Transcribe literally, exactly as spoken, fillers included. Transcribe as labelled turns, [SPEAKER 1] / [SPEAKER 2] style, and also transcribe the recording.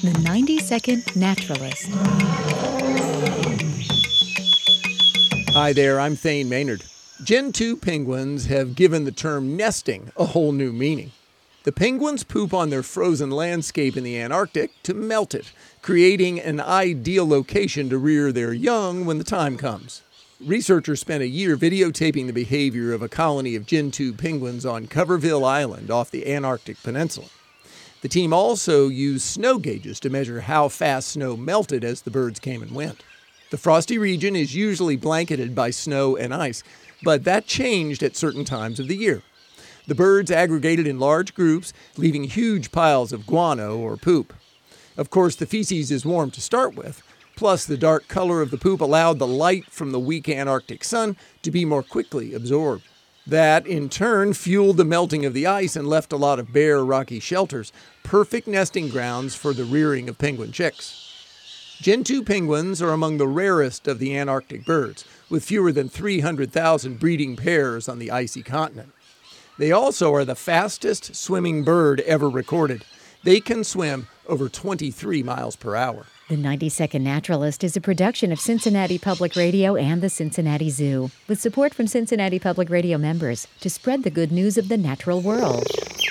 [SPEAKER 1] The ninety-second Naturalist.
[SPEAKER 2] Hi there, I'm Thane Maynard. Gentoo penguins have given the term nesting a whole new meaning. The penguins poop on their frozen landscape in the Antarctic to melt it, creating an ideal location to rear their young when the time comes. Researchers spent a year videotaping the behavior of a colony of Gentoo penguins on Coverville Island off the Antarctic Peninsula. The team also used snow gauges to measure how fast snow melted as the birds came and went. The frosty region is usually blanketed by snow and ice, but that changed at certain times of the year. The birds aggregated in large groups, leaving huge piles of guano or poop. Of course, the feces is warm to start with, plus the dark color of the poop allowed the light from the weak Antarctic sun to be more quickly absorbed. That, in turn, fueled the melting of the ice and left a lot of bare, rocky shelters, perfect nesting grounds for the rearing of penguin chicks. Gentoo penguins are among the rarest of the Antarctic birds, with fewer than three hundred thousand breeding pairs on the icy continent. They also are the fastest swimming bird ever recorded. They can swim over twenty-three miles per hour.
[SPEAKER 1] The ninety-second Naturalist is a production of Cincinnati Public Radio and the Cincinnati Zoo, with support from Cincinnati Public Radio members to spread the good news of the natural world.